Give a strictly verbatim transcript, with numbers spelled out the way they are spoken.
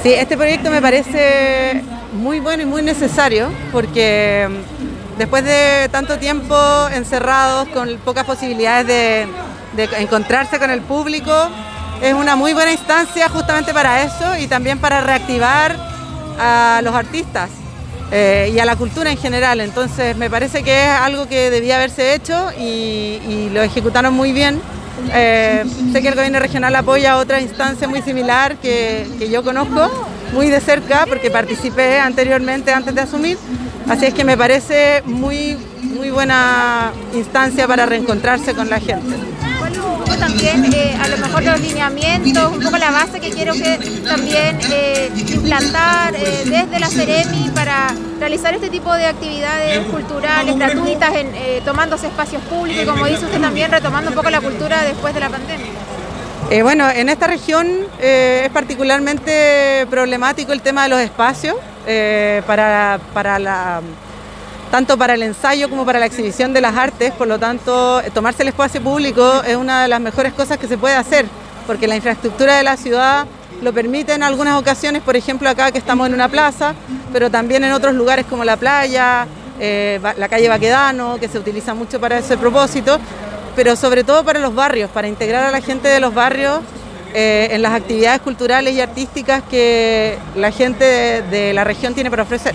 Sí, este proyecto me parece muy bueno y muy necesario porque después de tanto tiempo encerrados con pocas posibilidades de, de encontrarse con el público, es una muy buena instancia justamente para eso y también para reactivar a los artistas eh, y a la cultura en general. Entonces me parece que es algo que debía haberse hecho y, y lo ejecutaron muy bien. Eh, sé que el gobierno regional apoya otra instancia muy similar que, que yo conozco muy de cerca porque participé anteriormente antes de asumir, así es que me parece muy, muy buena instancia para reencontrarse con la gente. ¿Cuál es un poco también eh, a lo mejor los lineamientos, un poco la base que quiero que también eh, implantar eh, desde la Ceremi para realizar este tipo de actividades culturales gratuitas, en, eh, tomándose espacios públicos y, como dice usted, también retomando un poco la cultura después de la pandemia? Eh, bueno, en esta región eh, es particularmente problemático el tema de los espacios eh, para, para la, tanto para el ensayo como para la exhibición de las artes. Por lo tanto, tomarse el espacio público es una de las mejores cosas que se puede hacer, porque la infraestructura de la ciudad lo permite en algunas ocasiones, por ejemplo acá que estamos en una plaza, pero también en otros lugares como la playa, eh, la calle Baquedano, que se utiliza mucho para ese propósito, pero sobre todo para los barrios, para integrar a la gente de los barrios eh, en las actividades culturales y artísticas que la gente de, de la región tiene para ofrecer.